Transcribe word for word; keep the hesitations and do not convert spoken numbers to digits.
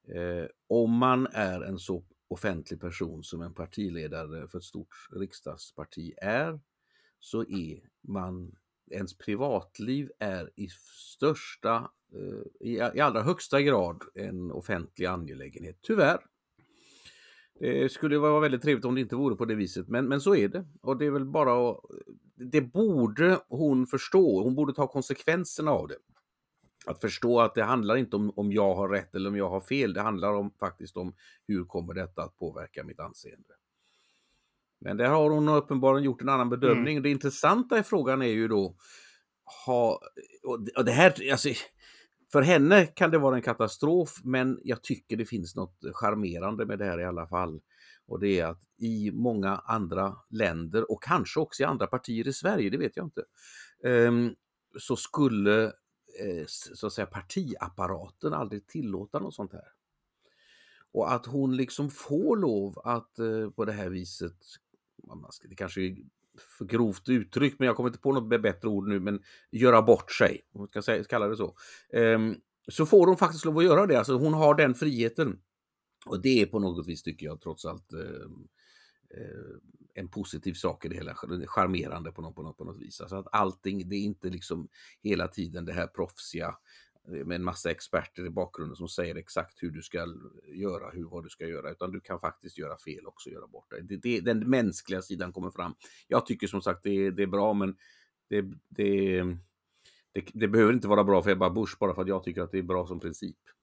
Eh, om man är en så offentlig person som en partiledare för ett stort riksdagsparti är, så är man ens privatliv är i största, eh, i, i allra högsta grad en offentlig angelägenhet. Tyvärr. Det skulle vara väldigt trevligt om det inte vore på det viset, men, men så är det. Och det är väl bara att, det borde hon förstå. Hon borde ta konsekvenserna av det. Att förstå att det handlar inte om om jag har rätt eller om jag har fel. Det handlar om faktiskt om hur kommer detta att påverka mitt anseende. Men där har hon uppenbarligen gjort en annan Mm. bedömning. Det intressanta i frågan är ju då, ha, och det och det här, alltså, för henne kan det vara en katastrof, men jag tycker det finns något charmerande med det här i alla fall. Och det är att i många andra länder, och kanske också i andra partier i Sverige, det vet jag inte, ehm, så skulle eh, så att säga partiapparaten aldrig tillåta något sånt här. Och att hon liksom får lov att eh, på det här viset, vad man ska, det kanske är för grovt uttryck, men jag kommer inte på något bättre ord nu, men göra bort sig, om man ska säga, kalla det så. Ehm, så får hon faktiskt lov att göra det, alltså hon har den friheten. Och det är på något vis, tycker jag, trots allt eh, eh, en positiv sak i det hela, charmerande på något, på något, på något vis. Alltså att allting, det är inte liksom hela tiden det här proffsiga eh, med en massa experter i bakgrunden som säger exakt hur du ska göra, hur vad du ska göra, utan du kan faktiskt göra fel också, göra bort det. Det, det den mänskliga sidan kommer fram. Jag tycker som sagt det, det är bra, men det, det, det, det behöver inte vara bra för Ebba Busch bara för att jag tycker att det är bra som princip.